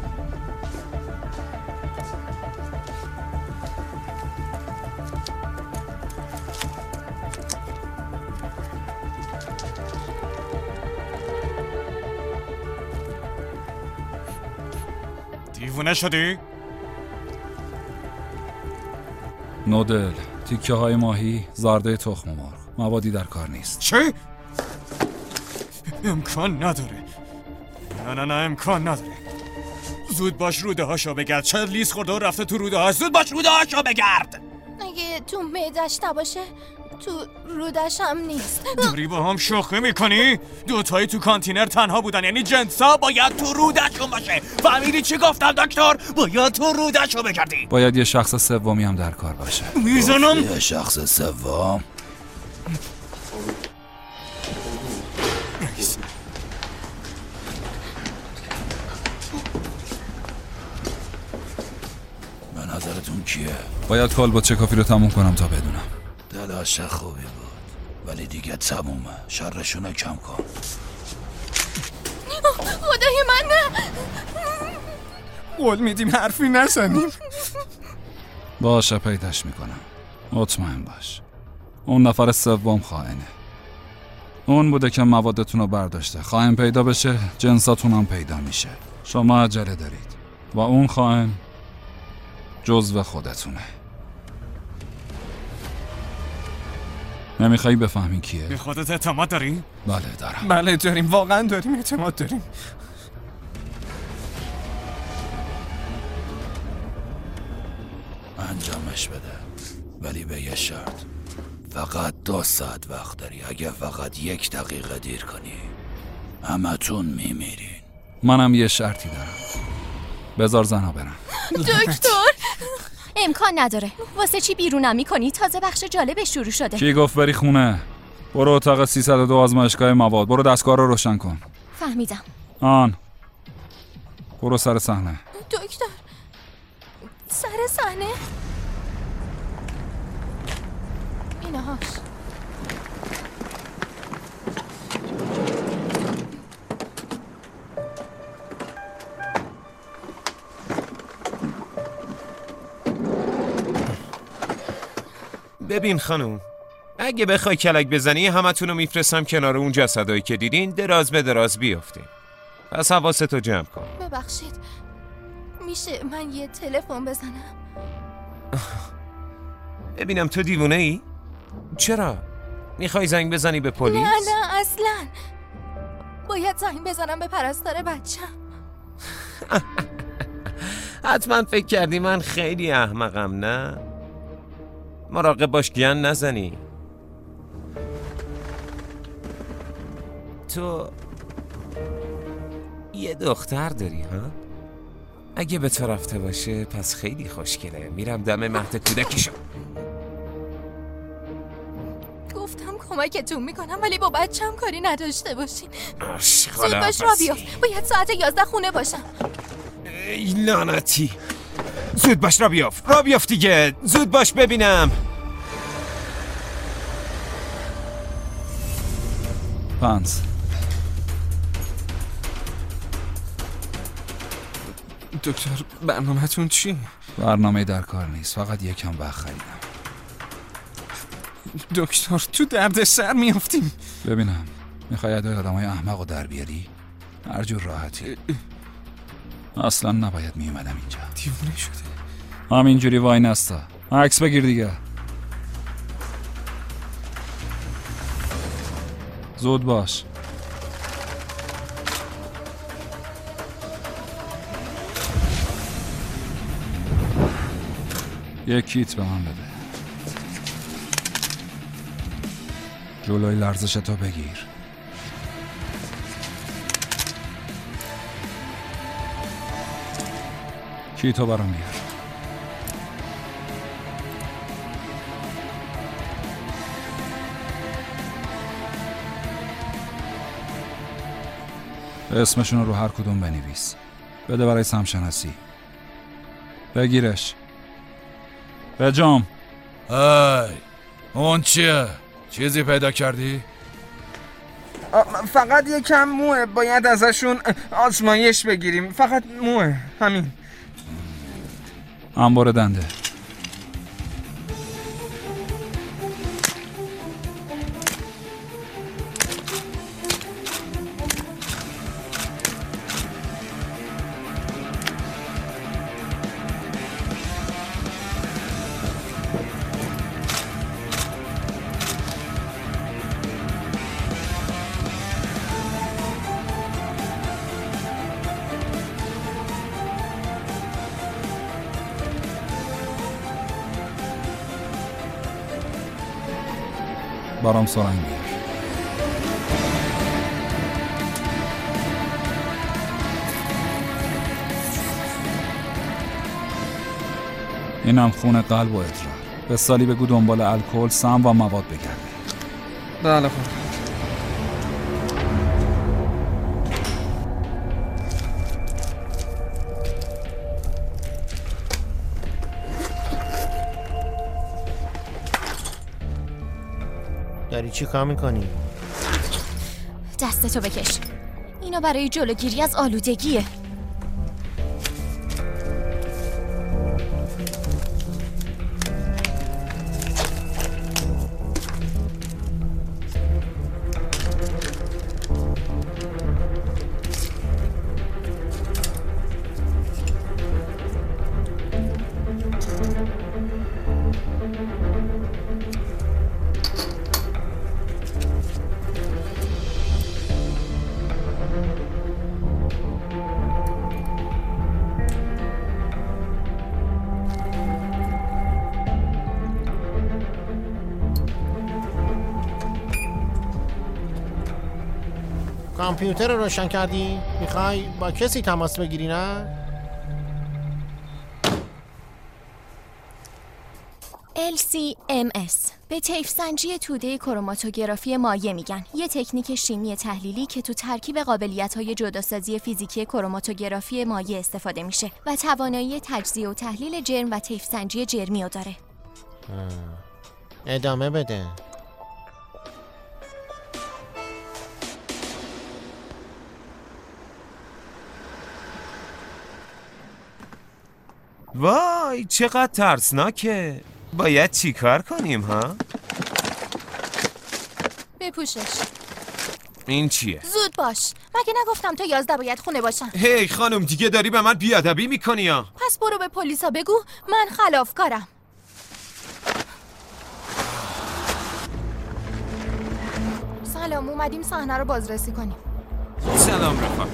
دیوونه شدی؟ نودل، تیکه های ماهی، زرده تخم مرغ. موادی در کار نیست. چی؟ امکان نداره. نه نه نه امکان نداره. زود باش روده هاشو بگرد. چه لیز خورده و رفته تو روده ها. زود باش روده هاشو بگرد. اگه تو معدش نباشه تو رودش هم نیست. داری با هم شوخی میکنی؟ دوتایی تو کانتینر تنها بودن، یعنی جنسا باید تو رودشون باشه. فهمیدی چی گفتم دکتر؟ باید تو رودشو بگردی. باید یه شخص سومی هم در کار باشه. میزنم یه شخص سوم. به نظرتون کیه؟ باید کالبد چکافی رو تموم کنم تا بدونم. دلاش خوبی بود ولی دیگه تمومه. شرشونو کم کن. خدای من نه. قول میدیم حرفی نزنیم. باشه پیداش میکنم. مطمئن باش. اون نفر سوم خائنه. اون بوده که موادتون رو برداشته. خائن پیدا بشه جنساتون هم پیدا میشه. شما عجله دارید و اون خائن جزو خودتونه. نمیخوایی بفهمی کیه؟ به خودت اعتماد داری؟ بله دارم. بله داریم، واقعا داریم، اعتماد داریم. انجامش بده ولی به یه شرط. فقط دو ساعت وقت داری. اگه فقط یک دقیقه دیر کنی همتون میمیرین. منم یه شرطی دارم. بذار زنا برن. دکتر امکان نداره. واسه چی بیرونم میکنی؟ تازه بخش جالب شروع شده. کی گفت بری خونه؟ برو اتاق سیصد و دو آزمایشگاه مواد. برو دستگاه رو روشن کن. فهمیدم. آن برو سر صحنه. دکتر سر صحنه؟ اینهاش. ببین خانوم، اگه بخوای کلک بزنی همتون رو میفرستم کنار اون جسدایی که دیدین دراز به دراز بیافتین. پس حواستو جمع کن. ببخشید میشه من یه تلفن بزنم؟ ببینم تو دیوونه ای؟ چرا؟ میخوای زنگ بزنی به پلیس؟ نه نه اصلا. باید زنگ بزنم به پرستار بچم. حتما فکر کردی من خیلی احمقم نه؟ مراقب باش گن نزنی. تو یه دختر داری ها؟ اگه به تو رفته باشه پس خیلی خوشگله. میرم دم مهد کودکیشو. گفتم کمکتون میکنم ولی با بچه‌م کاری نداشته باشین. آشغال زود باش عباسی. رابیو، باید ساعت یازده خونه باشم. ای لعنتی. زود باش را بیاف را بیاف دیگه. زود باش ببینم. پنز دکتر برنامه‌تون چی؟ برنامه در کار نیست، فقط یکم وقت خریدم. دکتر تو درد سر میافتیم. ببینم میخوای ادای آدم های احمق رو در بیاری؟ هر جور راحتی. اصلا نباید میومدم اینجا. دیوونه شده. همینجوری وای نستا. عکس بگیر دیگه. زود باش. یک کیت به من بده. جلوی لرزشتو بگیر. کیتو برام بیار. اسمشون رو هر کدوم بنویس. بده برای سمشناسی. بگیرش. بجام. ای اون چیه؟ چیزی پیدا کردی؟ فقط یکم موه، باید ازشون آزمایش بگیریم. فقط موه، همین. انبار دنده. برام سرنگ بیار. اینم خون قلب و ادرار. به سالی بگو دنبال الکل، سم و مواد بگرده. بله خب. داری چی کار میکنی؟ دستتو بکش. اینا برای جلوگیری از آلودگیه. کامپیوتر رو روشن کردی؟ میخوای با کسی تماس بگیری نه؟ ال سی ام اس به طیف سنجی توده کروماتوگرافی مایع میگن. یه تکنیک شیمی تحلیلی که تو ترکیب قابلیت‌های جداسازی فیزیکی کروماتوگرافی مایع استفاده میشه و توانایی تجزیه و تحلیل جرم و طیف سنجی جرمی رو داره. ادامه بده. وای چقدر ترسناکه. باید چی کار کنیم ها؟ بپوشش. این چیه؟ زود باش. مگه نگفتم تا یازده باید خونه باشم؟ هی خانم دیگه داری به من بیادبی میکنی ها؟ پس برو به پلیسا بگو من خلافکارم. سلام، اومدیم صحنه رو بازرسی کنیم. سلام رفقا.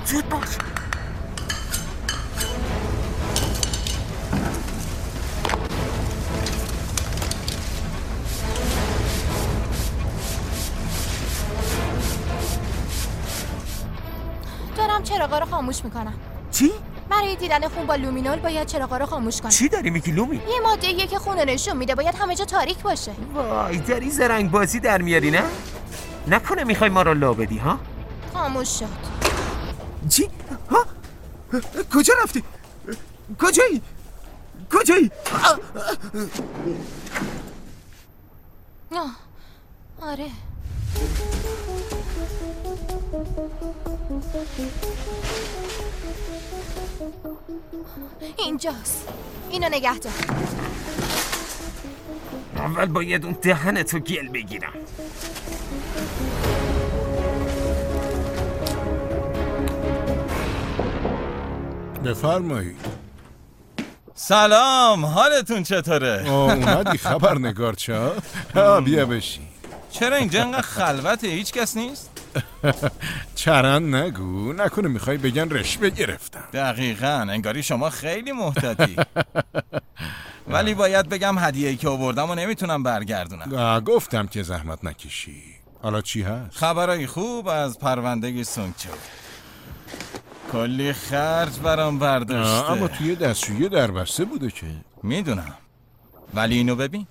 زود باش. دارم چراغا رو خاموش میکنم. چی؟ برای دیدن خون با لومینول باید چراغا رو خاموش کنم. چی داری میگی لومی؟ یه ماده ایه که خون رو نشون میده، باید همه جا تاریک باشه. وای داری زرنگ بازی در میاری نه؟ نکنه میخوای ما رو لا بدی ها؟ خاموش شد. چی؟ ها؟ کجا رفتی؟ کجایی؟ کجایی؟ آه. آره. اینجاست. اینو نگه دار. اول باید اون دهنتو گل بگیرم. بفرمایید. سلام، حالتون چطوره؟ آه اومدی خبرنگار چا؟ ها بیا بشین. چرا اینجا انقدر خلوته؟ هیچ کس نیست؟ چرند نگو، نکنه میخوای بگن رشوه گرفتم. دقیقاً، انگاری شما خیلی محتاطی. ولی باید بگم هدیه‌ای که آوردم و نمیتونم برگردونم. گفتم که زحمت نکشی. حالا چی هست؟ خبرای خوب از پرونده سونگچو. کلی خرج برام برداشته. اما توی دستشویی دربسته بوده که. میدونم، ولی اینو ببین.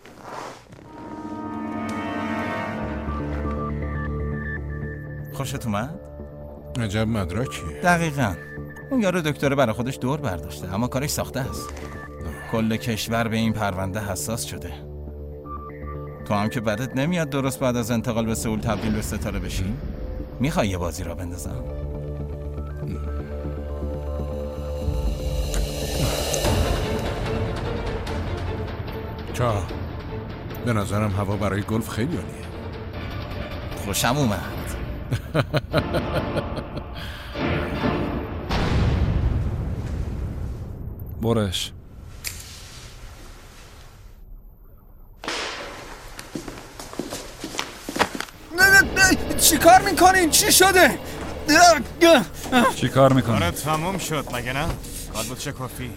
خوشت اومد؟ عجب مدرکیه. دقیقاً. اون یارو دکتره برای خودش دور برداشته، اما کارش ساخته است. کل کشور به این پرونده حساس شده. تو هم که بدت نمیاد درست بعد از انتقال به سئول تبدیل به ستاره بشی؟ میخوای یه بازی را بندازم؟ چا به نظرم هوا برای گلف خیلی عالیه. خوشم اومد. برش. چی کار میکنین؟ چی شده؟ چی کار میکنین؟ آره تموم شد مگه نه؟ کالبوت چکافی.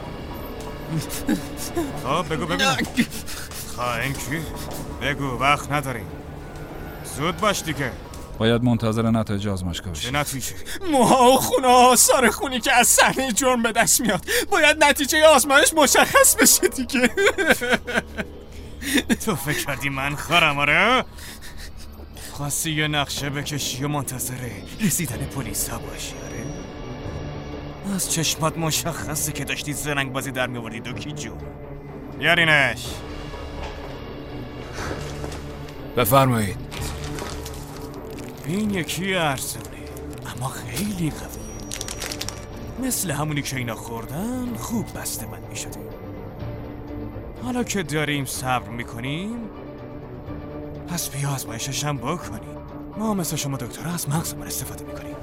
خب بگو ببینم. خائن کی؟ بگو وقت نداریم. زود باش دیگه. باید منتظر نتایج آزمایشگاه باشی. چه نتیجه؟ موها و خونه آثار خونی که از صحنه جرم به دست میاد، باید نتیجه آزمایش مشخص بشه دیگه. تو فکر کردی من خارم آره؟ خواستی یه نقشه بکشی و منتظره رسیدن پلیس ها باشی آره؟ از چشمات مشخصه که داشتی زرنگ بازی در میوردی دوکی جون. بیارینش. بفرمایید. این یکی ارزونه اما خیلی قویه، مثل همونی که اینا خوردن خوب بسته بند می شده. حالا که داریم صبر میکنیم پس بیا آزمایشش هم بکنیم. ما مثل شما دکتر از مغزمون استفاده میکنیم.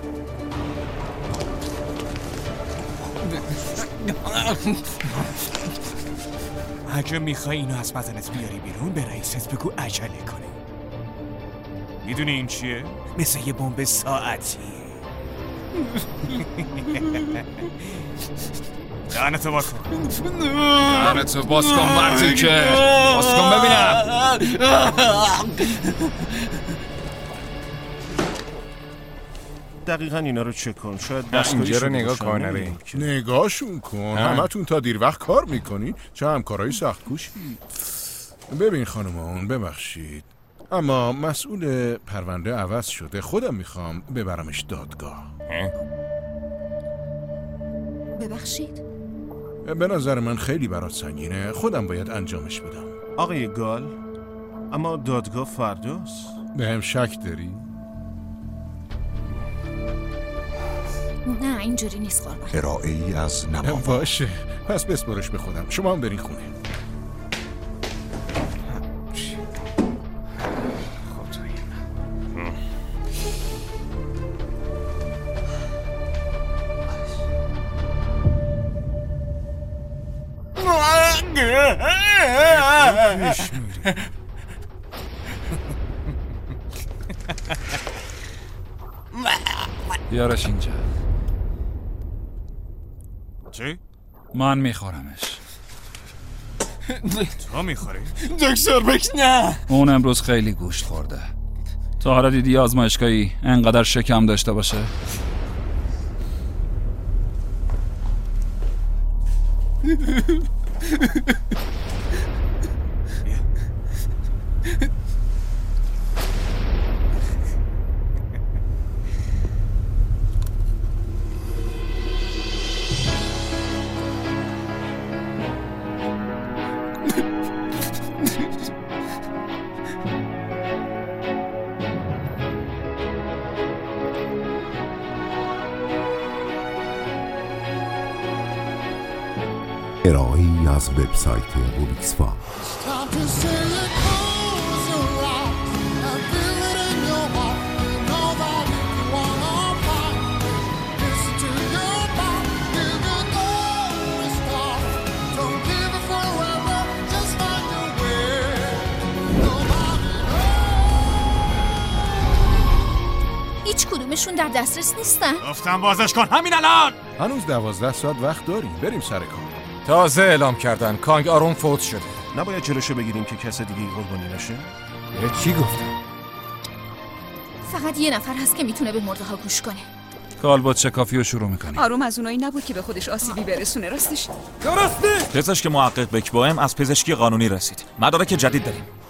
اگه میخوای اینو از بدنت بیاری بیرون به رئیست بگو عجله کنه. میدونی این چیه؟ مثل یه بمب ساعتیه. دهنتو باز کن. دهنتو باز کن مرتی که باز کن ببینم. دقیقاً اینا رو چک کن. شاید اینجا رو نگاه کن. نره نگاهشون کن. همتون تا دیر وقت کار میکنین، چه همکارای سخت کوشی. ببین خانمان ببخشید اما مسئول پرونده عوض شده. خودم میخوام ببرمش دادگاه. ببخشید؟ به نظر من خیلی برات سنگینه. خودم باید انجامش بدم. آقای گال، اما دادگاه فرداست. به هم شک داری؟ نه اینجوری نیست قربان. ارائه ای از نما. باشه پس بسپرش به خودم. شما هم برین خونه. بیارش اینجا. چی؟ من میخورمش. تو میخوری؟ دکتر بک نه. اون امروز خیلی گوشت خورده. تا حالا دیدی آزمایشگاهی انقدر شکم داشته باشه؟ ارائه‌ای از وبسایت روبیکس فان. هیچ کدومشون در دسترس نیستن. گفتم بازش کن همین الان. هنوز دوازده ساعت وقت داریم، بریم سر کار. تازه اعلام کردن کانگ آرون فوت شده. نباید جلوشو بگیریم که کس دیگه قربانی نشه؟ چی گفتم؟ فقط یه نفر هست که میتونه به مرده ها گوش کنه. کالبد چکافی رو شروع میکنی. آروم از اونایی نبود که به خودش آسیبی برسونه. راستش درسته. پزشک محقق بکباهم از پزشکی قانونی رسید. مدارک جدید داریم.